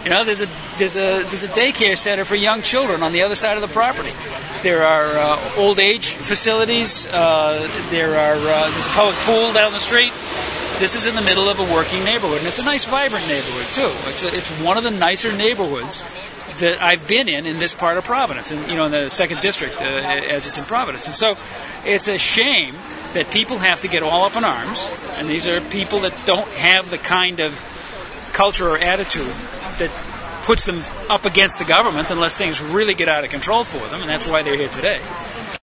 There's a daycare center for young children on the other side of the property. There are old age facilities. There's a public pool down the street. This is in the middle of a working neighborhood, and it's a nice, vibrant neighborhood too. It's one of the nicer neighborhoods that I've been in this part of Providence, and in the 2nd District as it's in Providence. And so it's a shame that people have to get all up in arms, and these are people that don't have the kind of culture or attitude that puts them up against the government unless things really get out of control for them, and that's why they're here today.